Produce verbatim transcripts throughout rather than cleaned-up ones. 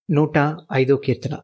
నూట ఐదో కీర్తన.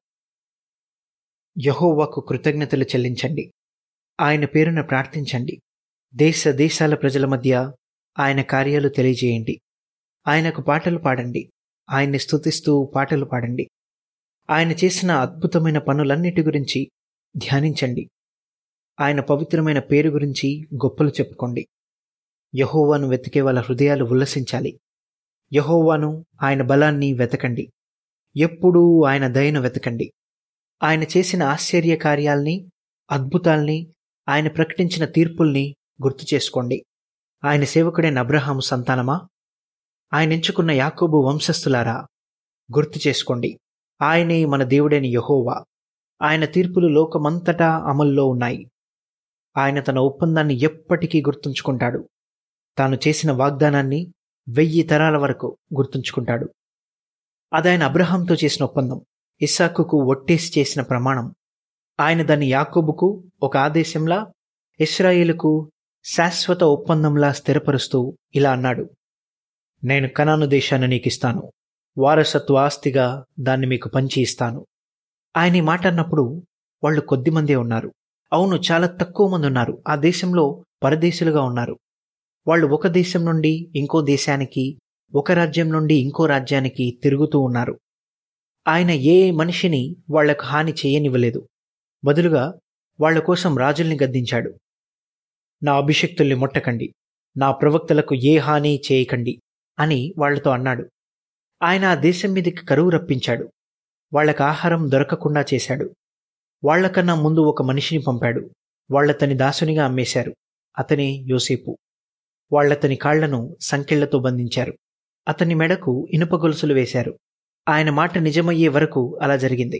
యెహోవాకు కృతజ్ఞతలు చెల్లించండి, ఆయన పేరున ప్రార్థించండి. దేశ దేశాల ప్రజల మధ్య ఆయన కార్యాలు తెలియజేయండి. ఆయనకు పాటలు పాడండి, ఆయన్ని స్తుతిస్తూ పాటలు పాడండి. ఆయన చేసిన అద్భుతమైన పనులన్నిటి గురించి ధ్యానించండి. ఆయన పవిత్రమైన పేరు గురించి గొప్పలు చెప్పుకోండి. యెహోవాను వెతికే వాళ్ళ హృదయాలు ఉల్లసించాలి. యెహోవాను, ఆయన బలాన్ని వెతకండి. ఎప్పుడూ ఆయన దయను వెతకండి. ఆయన చేసిన ఆశ్చర్య కార్యాల్ని, అద్భుతాల్ని, ఆయన ప్రకటించిన తీర్పుల్ని గుర్తు చేసుకోండి. ఆయన సేవకుడైన అబ్రహాము సంతానమా, ఆయన ఎంచుకున్న యాకోబు వంశస్థులారా, గుర్తు చేసుకోండి. ఆయనే మన దేవుడైన యెహోవా. ఆయన తీర్పులు లోకమంతటా అమల్లో ఉన్నాయి. ఆయన తన ఒప్పందాన్ని ఎప్పటికీ గుర్తుంచుకుంటాడు. తాను చేసిన వాగ్దానాన్ని వెయ్యి తరాల వరకు గుర్తుంచుకుంటాడు. అదాయన అబ్రహాంతో చేసిన ఒప్పందం, ఇస్సాకుకు ఒట్టేసి చేసిన ప్రమాణం. ఆయన దాన్ని యాకోబుకు ఒక ఆదేశంలా, ఇశ్రాయేలుకు శాశ్వత ఒప్పందంలా స్థిరపరుస్తూ ఇలా అన్నాడు: నేను కనాను దేశాన్ని నీకిస్తాను, వారసత్వ ఆస్తిగా దాన్ని మీకు పంచి ఇస్తాను. ఆయన ఈ మాట అన్నప్పుడు వాళ్ళు కొద్దిమందే ఉన్నారు. అవును, చాలా తక్కువ మంది ఉన్నారు. ఆ దేశంలో పరదేశులుగా ఉన్నారు. వాళ్ళు ఒక దేశం నుండి ఇంకో దేశానికి, ఒక రాజ్యం నుండి ఇంకో రాజ్యానికి తిరుగుతూ ఉన్నారు. ఆయన ఏ మనిషిని వాళ్లకు హాని చేయనివ్వలేదు. బదులుగా వాళ్ల కోసం రాజుల్ని గద్దించాడు. నా అభిషిక్తుల్ని ముట్టకండి, నా ప్రవక్తలకు ఏ హాని చేయకండి అని వాళ్లతో అన్నాడు. ఆయన ఆ దేశం మీదకి కరువు రప్పించాడు. వాళ్లకు ఆహారం దొరకకుండా చేశాడు. వాళ్లకన్నా ముందు ఒక మనిషిని పంపాడు. వాళ్లతని దాసునిగా అమ్మేశారు. అతనే యోసేపు. వాళ్లతని కాళ్లను సంకెళ్లతో బంధించారు. అతని మెడకు ఇనుప గొలుసులు వేశారు. ఆయన మాట నిజమయ్యే వరకు అలా జరిగింది.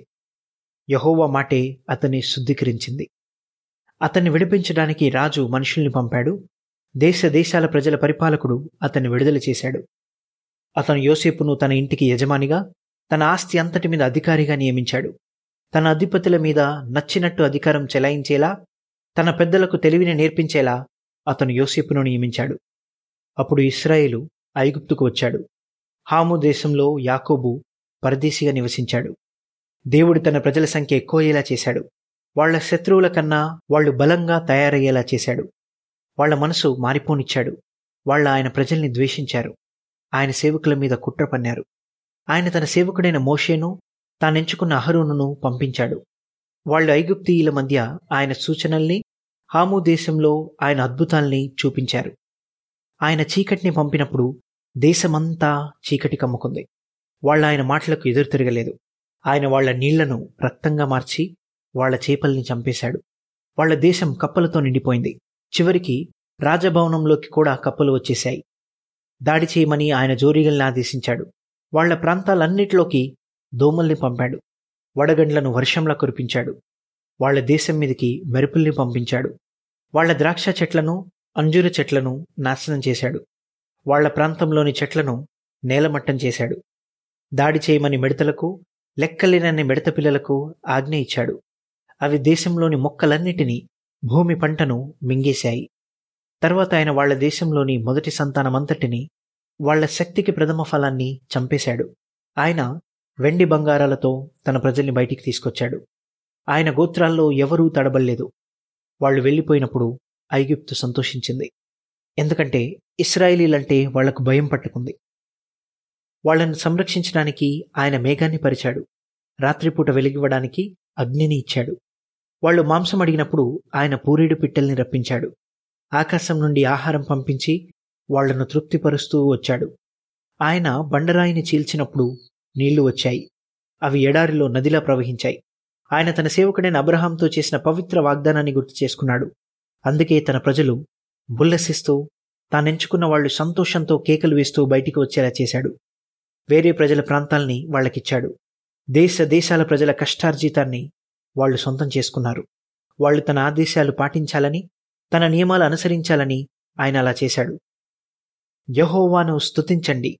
యెహోవా మాటే అతన్ని శుద్ధీకరించింది. అతన్ని విడిపించడానికి రాజు మనుషుల్ని పంపాడు. దేశ దేశాల ప్రజల పరిపాలకుడు అతన్ని విడుదల చేశాడు. అతను యోసేపును తన ఇంటికి యజమానిగా, తన ఆస్తి అంతటి మీద అధికారిగా నియమించాడు. తన అధిపతుల మీద నచ్చినట్టు అధికారం చెలాయించేలా, తన పెద్దలకు తెలివిని నేర్పించేలా అతను యోసేపును నియమించాడు. అప్పుడు ఇశ్రాయేలు ఐగుప్తుకు వచ్చాడు. హాము దేశంలో యాకోబు పరదేశిగా నివసించాడు. దేవుడు తన ప్రజల సంఖ్య ఎక్కువయ్యేలా చేశాడు. వాళ్ల శత్రువుల కన్నా వాళ్లు బలంగా తయారయ్యేలా చేశాడు. వాళ్ల మనసు మారిపోనిచ్చాడు. వాళ్ల ఆయన ప్రజల్ని ద్వేషించారు. ఆయన సేవకుల మీద కుట్ర పన్నారు. ఆయన తన సేవకుడైన మోషేను, తానెంచుకున్న అహరోనును పంపించాడు. వాళ్లు ఐగుప్తీయుల మధ్య ఆయన సూచనల్ని, హాము దేశంలో ఆయన అద్భుతాల్ని చూపించారు. ఆయన చీకటిని పంపినప్పుడు దేశమంతా చీకటి కమ్ముకుంది. వాళ్ళ ఆయన మాటలకు ఎదురు తిరగలేదు. ఆయన వాళ్ల నీళ్లను రక్తంగా మార్చి వాళ్ల చేపల్ని చంపేశాడు. వాళ్ల దేశం కప్పలతో నిండిపోయింది. చివరికి రాజభవనంలోకి కూడా కప్పలు వచ్చేశాయి. దాడి చేయమని ఆయన జోరీగల్ని ఆదేశించాడు. వాళ్ల ప్రాంతాలన్నిటిలోకి దోమల్ని పంపాడు. వడగండ్లను వర్షంలా కురిపించాడు. వాళ్ల దేశం మీదికి మెరుపుల్ని పంపించాడు. వాళ్ల ద్రాక్ష చెట్లను, అంజూర చెట్లను నాశనం చేశాడు. వాళ్ల ప్రాంతంలోని చెట్లను నేలమట్టం చేశాడు. దాడి చేయమని మిడతలకు, లెక్కలేనన్ని మిడత పిల్లలకు ఆజ్ఞ ఇచ్చాడు. అవి దేశంలోని మొక్కలన్నిటినీ, భూమి పంటను మింగేశాయి. తర్వాత ఆయన వాళ్ల దేశంలోని మొదటి సంతానమంతటిని, వాళ్ల శక్తికి ప్రథమ ఫలాన్ని చంపేశాడు. ఆయన వెండి బంగారాలతో తన ప్రజల్ని బయటికి తీసుకొచ్చాడు. ఆయన గోత్రాల్లో ఎవరూ తడబడలేదు. వాళ్లు వెళ్లిపోయినప్పుడు ఐగుప్తు సంతోషించింది. ఎందుకంటే ఇశ్రాయేలీలంటే వాళ్లకు భయం పట్టుకుంది. వాళ్లను సంరక్షించడానికి ఆయన మేఘాన్ని పరిచాడు. రాత్రిపూట వెలిగివ్వడానికి అగ్నిని ఇచ్చాడు. వాళ్లు మాంసం అడిగినప్పుడు ఆయన పూరేడు పిట్టల్ని రప్పించాడు. ఆకాశం నుండి ఆహారం పంపించి వాళ్లను తృప్తిపరుస్తూ వచ్చాడు. ఆయన బండరాయిని చీల్చినప్పుడు నీళ్లు వచ్చాయి. అవి ఎడారిలో నదిలా ప్రవహించాయి. ఆయన తన సేవకుడైన అబ్రహాంతో చేసిన పవిత్ర వాగ్దానాన్ని గుర్తు చేసుకున్నాడు. అందుకే తన ప్రజలు ఉల్లసిస్తూ, తానెంచుకున్న వాళ్లు సంతోషంతో కేకలు వేస్తూ బయటికి వచ్చేలా చేశాడు. వేరే ప్రజల ప్రాంతాల్ని వాళ్లకిచ్చాడు. దేశ దేశాల ప్రజల కష్టార్జితాన్ని వాళ్లు సొంతం చేసుకున్నారు. వాళ్లు తన ఆదేశాలు పాటించాలని, తన నియమాలు అనుసరించాలని ఆయన అలా చేశాడు. యెహోవాను స్తుతించండి,